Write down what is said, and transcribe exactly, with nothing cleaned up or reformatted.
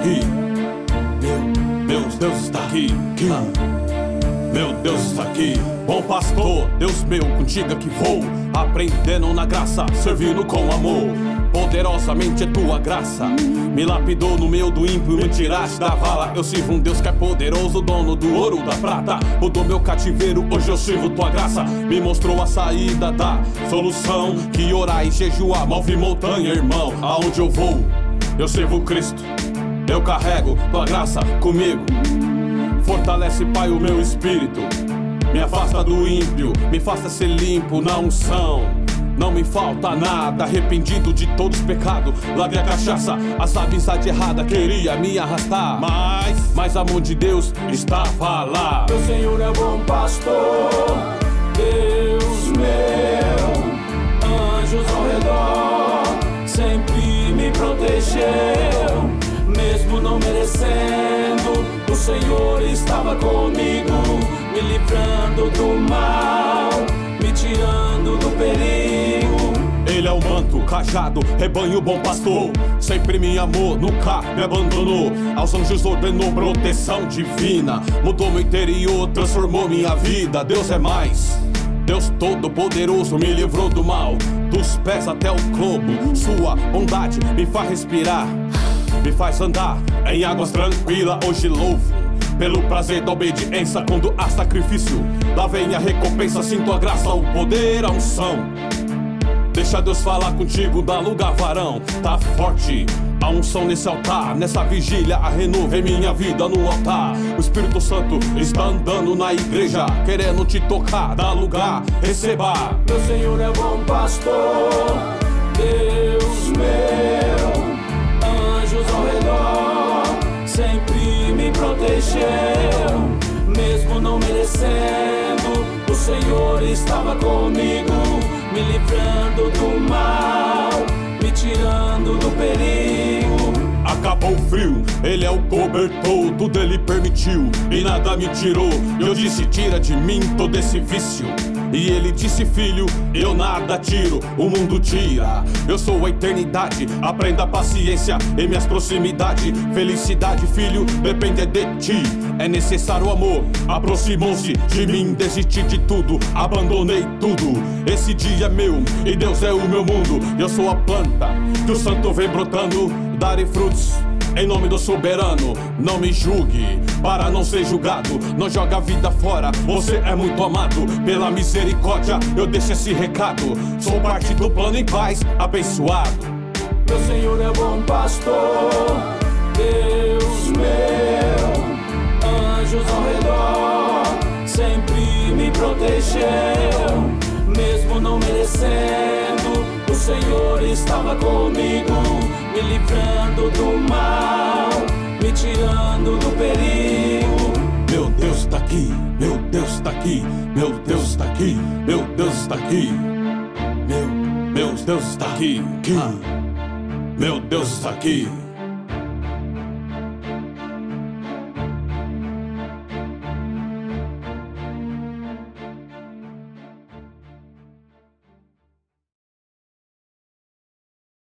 aqui. Meu, meu Deus está aqui. Meu Deus está aqui. Bom pastor, Deus meu, contigo que vou, aprendendo na graça, servindo com amor. Poderosamente é tua graça, me lapidou no meio do ímpio, me tiraste da vala. Eu sirvo um Deus que é poderoso, dono do ouro, da prata. Mudou meu cativeiro, hoje eu sirvo tua graça. Me mostrou a saída da solução, que orar e jejuar move montanha, irmão. Aonde eu vou, eu sirvo Cristo, eu carrego tua graça comigo. Fortalece, Pai, o meu espírito, me afasta do ímpio, me faça ser limpo na unção. Não me falta nada, arrependido de todos os pecados. Larguei a cachaça, as amizade errada queria me arrastar, Mas, mas a mão de Deus estava lá. Meu Senhor é bom pastor, Deus meu, anjos ao redor, sempre me protegeu. Mesmo não merecendo, o Senhor estava comigo, me livrando do mal, me tirando do perigo. Ele é o manto, cajado, rebanho bom pastor, sempre me amou, nunca me abandonou. Aos anjos ordenou proteção divina, mudou meu interior, transformou minha vida. Deus é mais, Deus todo-poderoso me livrou do mal, dos pés até o globo. Sua bondade me faz respirar, me faz andar em águas tranquilas. Hoje louvo pelo prazer da obediência, quando há sacrifício, lá vem a recompensa. Sinto a graça, o poder, a unção. Deixa Deus falar contigo, dá lugar, varão. Tá forte a unção nesse altar, nessa vigília a renovo em minha vida no altar. O Espírito Santo está andando na igreja, querendo te tocar, dá lugar, receba. Meu Senhor é bom pastor, Deus meu, anjos ao redor, sempre me protegeu. Mesmo não merecendo, o Senhor estava comigo, me livrando do mal, me tirando do perigo. Acabou o frio, ele é o cobertor, tudo ele permitiu e nada me tirou. Eu disse, tira de mim todo esse vício, e ele disse, filho, eu nada tiro, o mundo tira. Eu sou a eternidade, aprenda a paciência em minhas proximidades. Felicidade, filho, depende de ti. É necessário amor, aproximou-se de mim. Desisti de tudo, abandonei tudo. Esse dia é meu e Deus é o meu mundo. Eu sou a planta que o santo vem brotando, darei frutos em nome do soberano. Não me julgue para não ser julgado, não joga a vida fora, você é muito amado. Pela misericórdia eu deixo esse recado, sou parte do plano em paz, abençoado. Meu Senhor é bom pastor, Deus meu, anjos ao redor, sempre me protegeu. Mesmo não merecendo, o Senhor estava comigo, me livrando do mal, me tirando do perigo. Meu Deus tá aqui, meu Deus tá aqui, meu Deus tá aqui, meu Deus tá aqui. Meu, meu Deus tá aqui, aqui. Meu Deus tá aqui.